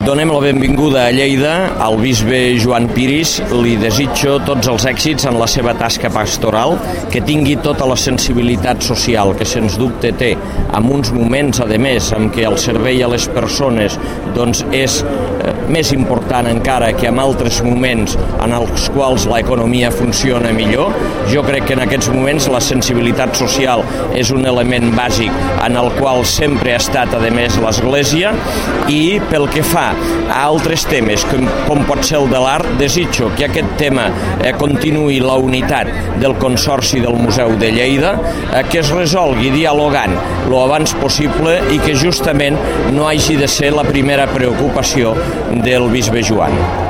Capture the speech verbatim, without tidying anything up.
Donem la benvinguda a Lleida al bisbe Joan Piris. Li desitjo tots els èxits en la seva tasca pastoral, que tingui tota la sensibilitat social que sens dubte té, en uns moments, a més, en què el servei a les persones doncs, és eh, més important encara que en altres moments en els quals l'economia funciona millor. Jo crec que en aquests moments la sensibilitat social és un element bàsic en el qual sempre ha estat, a més, l'Església, i pel que fa a altres temes, com, com pot ser el de l'art, desitjo que aquest tema eh, continuï la unitat del Consorci del Museu de Lleida, eh, que es resolgui dialogant lo abans possible i que justament no hagi de ser la primera preocupació del bisbe Joan.